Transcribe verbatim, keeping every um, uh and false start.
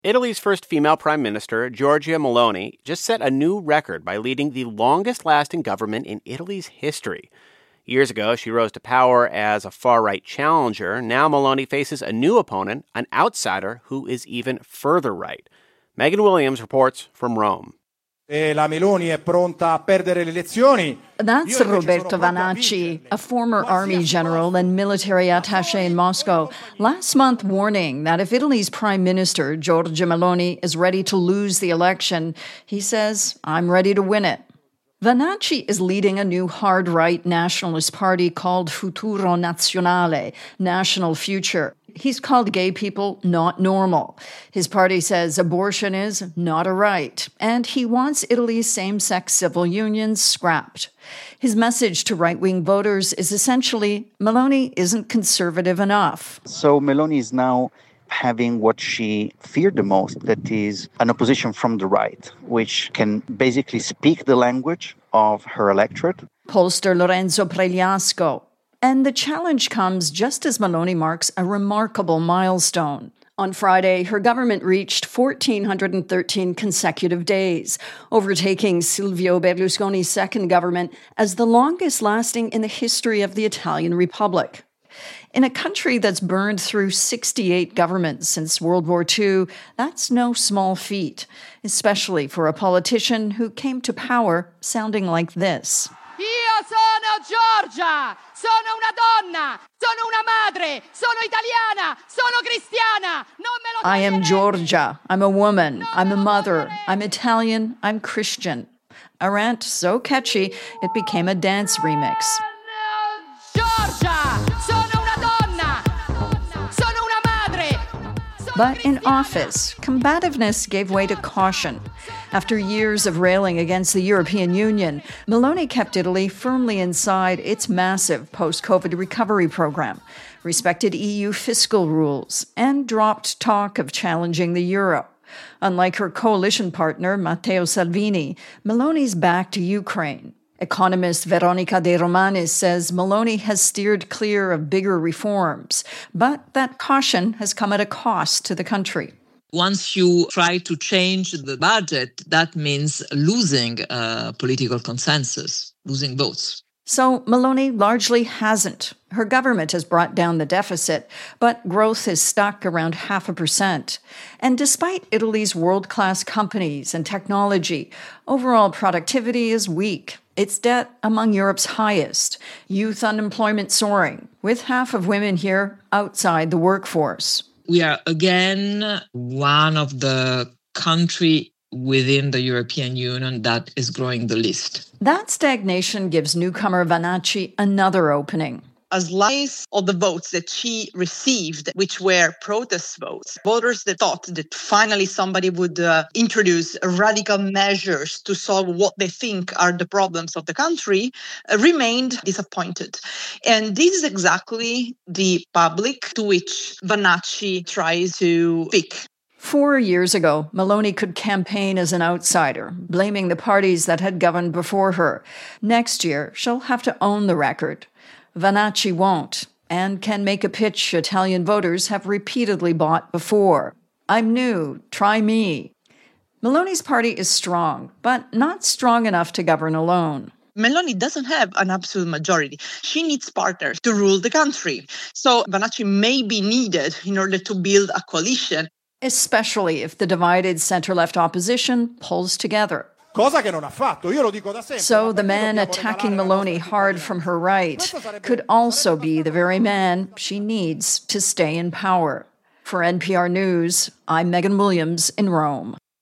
Italy's first female prime minister, Giorgia Meloni, just set a new record by leading the longest-lasting government in Italy's history. Years ago, she rose to power as a far-right challenger. Now Meloni faces a new opponent, an outsider who is even further right. Megan Williams reports from Rome. La Meloni è pronta a perdere le elezioni. That's Roberto Vanacci, a former army general and military attaché in Moscow, last month warning that if Italy's prime minister, Giorgia Meloni, is ready to lose the election, he says, I'm ready to win it. Vanacci is leading a new hard-right nationalist party called Futuro Nazionale, National Future. He's called gay people not normal. His party says abortion is not a right, and he wants Italy's same-sex civil unions scrapped. His message to right-wing voters is essentially, Meloni isn't conservative enough. So Meloni is now having what she feared the most, that is an opposition from the right, which can basically speak the language of her electorate. Pollster Lorenzo Pregliasco. And the challenge comes just as Meloni marks a remarkable milestone. On Friday, her government reached one thousand four hundred thirteen consecutive days, overtaking Silvio Berlusconi's second government as the longest lasting in the history of the Italian Republic. In a country that's burned through sixty-eight governments since World War Two, that's no small feat, especially for a politician who came to power sounding like this. Io sono Giorgia, sono una donna, sono una madre, sono italiana, sono cristiana. Non me lo I am Giorgia, I'm a woman, I'm a mother, I'm Italian, I'm Christian. A rant so catchy, it became a dance remix. Giorgia, sono una donna, sono una madre. But in office, combativeness gave way to caution. After years of railing against the European Union, Meloni kept Italy firmly inside its massive post-COVID recovery program, respected E U fiscal rules, and dropped talk of challenging the euro. Unlike her coalition partner, Matteo Salvini, Meloni's back to Ukraine. Economist Veronica De Romanis says Meloni has steered clear of bigger reforms, but that caution has come at a cost to the country. Once you try to change the budget, that means losing uh, political consensus, losing votes. So Meloni largely hasn't. Her government has brought down the deficit, but growth is stuck around half a percent. And despite Italy's world-class companies and technology, overall productivity is weak. Its debt among Europe's highest, youth unemployment soaring, with half of women here outside the workforce. We are again one of the countries within the European Union that is growing the least. That stagnation gives newcomer Vanacci another opening. A slice of the votes that she received, which were protest votes, voters that thought that finally somebody would uh, introduce radical measures to solve what they think are the problems of the country, uh, remained disappointed. And this is exactly the public to which Vanacci tries to speak. Four years ago, Meloni could campaign as an outsider, blaming the parties that had governed before her. Next year, she'll have to own the record. Vanacci won't, and can make a pitch Italian voters have repeatedly bought before. I'm new, try me. Meloni's party is strong, but not strong enough to govern alone. Meloni doesn't have an absolute majority. She needs partners to rule the country. So Vanacci may be needed in order to build a coalition. Especially if the divided center-left opposition pulls together. Cosa che non ha fatto. Io lo dico da sempre. So the man attacking Meloni hard from her right could also be the very man she needs to stay in power. For N P R News, I'm Megan Williams in Rome.